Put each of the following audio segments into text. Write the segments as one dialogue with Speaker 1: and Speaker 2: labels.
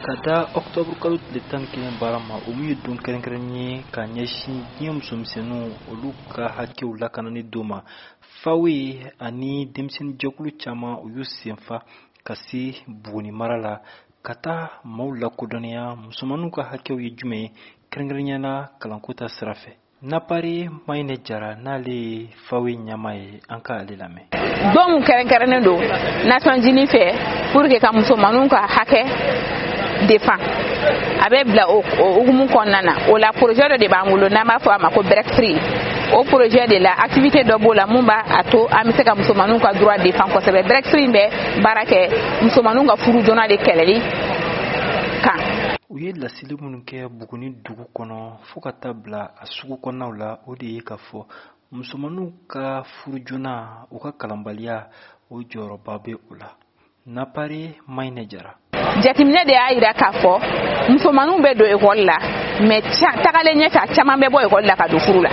Speaker 1: Kada October kalo tile 11 barama o mu ye don kɛrɛnkɛrɛn ye ka ɲɛsin diɲɛ musomisɛnninw olu ka hakɛw lakanani do ma. Fawe ani denmisɛnnin jɛkulu caman u y'u senfa ka se Buguni mara la ka taa maaw lakodɔnniya musomanninw ka hakɛw ye jumɛn ye kɛrɛnkɛrɛnnenya kalanko ta sira fɛ. Napari Mayne Jara n'ale Fawe ɲama ye an ka ale lamɛn.
Speaker 2: Don kɛrɛnkɛrɛnnen do Nation Jini fɛ pour que ka musomanninw ka hakɛ défend a bɛ bila o hukumu kɔnɔna na. O la projet dɔ de b'an bolo n'an b'a fɔ a ma ko Breakthrough. O projet de la activité dɔ b'o la mun b'a to an bɛ se ka musomanninw ka droit défend kosɛbɛ. Breakthrough bɛ baara kɛ musomanninw ka furu joona de kɛlɛli kan.
Speaker 1: U ye lasili minnu kɛ Buguni dugu kɔnɔ fo ka taa bila a sugu kɔnɔnaw la, o de ye ka fɔ musomanninw ka furu joona u ka kalanbaliya o jɔyɔrɔba bɛ o la. Napari Mayne Jara.
Speaker 2: Jateminɛ de y'a jira k'a fɔ musomanninw bɛ don école la mais tagalen ɲɛfɛ caman bɛ bɔ école la ka don furu la.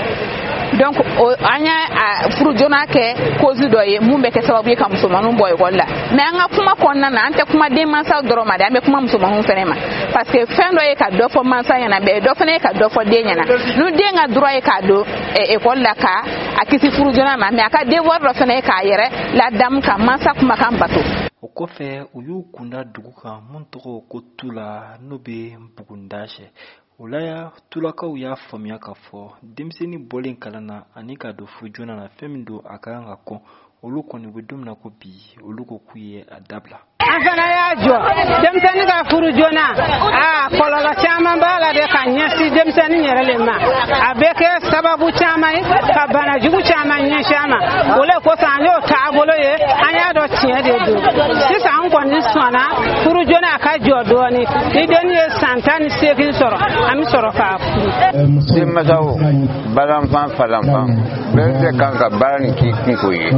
Speaker 2: Donc an y'a furu joona kɛ cause dɔ ye mun bɛ kɛ sababu ye ka musomanninw bɔ école la. Mais an ka kuma kɔnɔna na an tɛ kuma den mansaw dɔrɔn ma dɛ, an bɛ kuma musomanninw fɛnɛ ma. Parce que fɛn dɔ ye ka dɔ fɔ mansa ɲɛna bɛɛ dɔ fɛnɛ ye ka dɔ fɔ den ɲɛna. Ni den ka droit ye k'a don école la ka a kisi furu joona ma, mais a ka devoir dɔ fɛnɛ ye k'a yɛrɛ ladamu ka mansa kumakan bato.
Speaker 1: O kɔfɛ u y'u kunda dugu kan mun tɔgɔ ko Tula n'o bɛ Bugundasɛ. O la Tulakaw y'a faamuya k'a fɔ denmisɛnnin bɔlen kalan na ani ka don furu joona na fɛn min don a ka kan ka kɔn olu kɔni u bɛ don min na ko bi olu ko k'u ye a dabila.
Speaker 3: An fana y'a jɔ denmisɛnnin ka furu joona kɔlɔlɔ caman b'a la de ka ɲɛsin denmisɛnnin yɛrɛ le ma. A bɛ kɛ sababu caman ye ka banajugu caman ɲɛsin a ma. O le kosɔn an y'o taabolo ye an y'a dɔn tiɲɛ de don. Sisan an kɔni sɔnna furu joona a ka jɔ dɔɔnin. Ni denni ye san 18 sɔrɔ an bɛ sɔrɔ k'a furu.
Speaker 4: Denmansaw balanfan falanfan bɛɛ bɛ kan ka baara nin k'i kungo ye.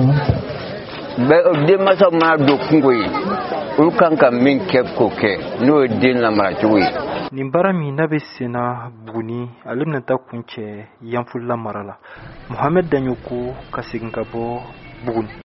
Speaker 4: Denmansaw mana don kungo ye olu kan ka min kɛ k'o kɛ n'o ye den lamara cogo ye.
Speaker 1: Nin baara min n'a bɛ senna Buguni ale bɛna taa kun cɛ Yanfɔlila mara la. Mohamed Daɲoko ka segin ka bɔ Buguni.